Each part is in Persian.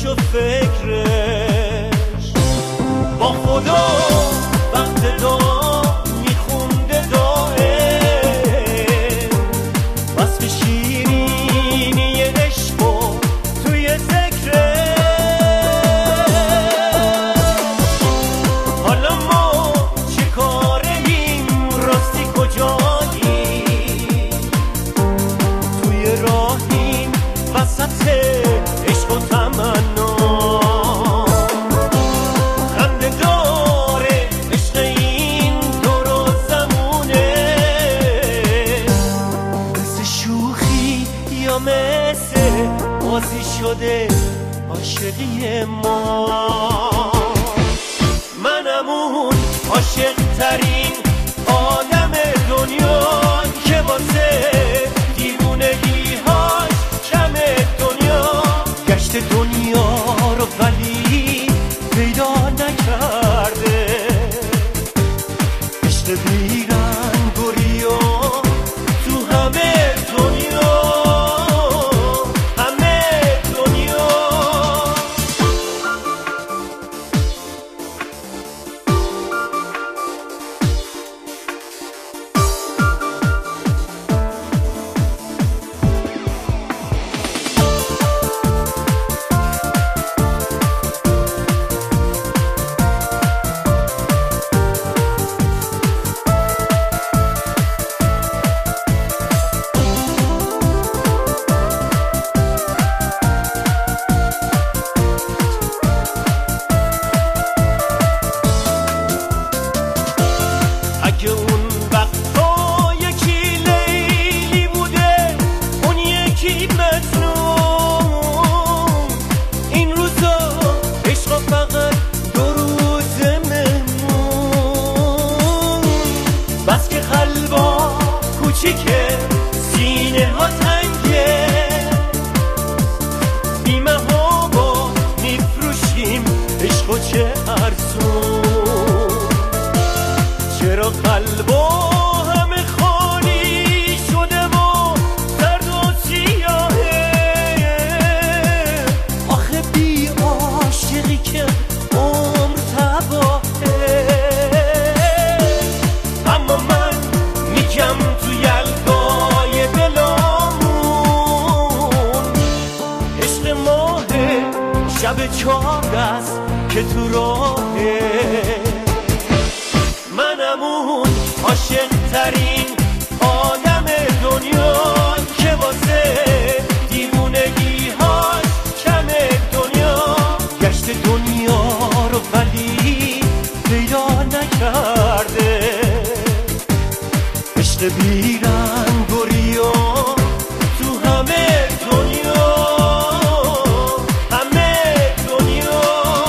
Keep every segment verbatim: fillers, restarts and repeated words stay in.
و فکرش با خدا وقت دعا میخونده دائم وصف شیرینی عشق و توی ذکرش. حالا ما چه کاریم راستی کجاییم توی راهیم وسط عشق و تمنا خنده داره عشق این دور و زمونه مثل شوخی یا مثل بازی شده عاشقی ما. منم اون عاشق ترین آدم دنیا که واسه دیوونگی‌هاش کمه دنیا گشت دنیا رو ولی پیدا نکرده. عشق بیرنگوری و تو همه دنیا همه دنیا. اگه اون وقتا یکی لیلی بوده اون یکی مجنون این روزا عشق فقط دو روزه مهمون بس که قلبا کوچیکه سینه ها تنگه بیمه ها با میفروشیم عشق و چه ارزون. چرا قلبا همه خالی شده و درد و سیاهه آخه بی عاشقی که عمر تباهه. اما من میگم تو یلدای دلامون عشق ماهه شب چهار است که تو راهه. منم اون عاشق ترین آدم دنیا که واسه دیوونگی‌هاش کمه دنیا گشت دنیا رو ولی پیدا نکرده. عشق بیرنگوری و تو همه دنیا همه دنیا.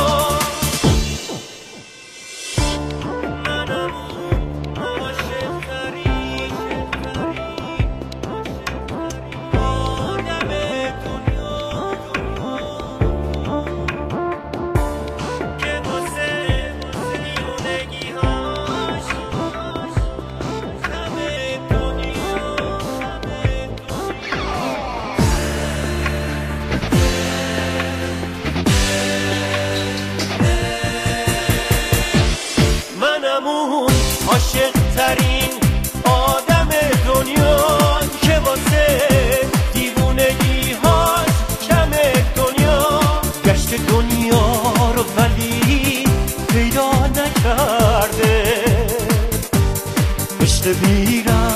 عاشق ترین آدم دنیا که واسه دیوونگی‌هاش کمه دنیا گشت دنیا رو ولی پیدا نکرده. عشق بیرنگ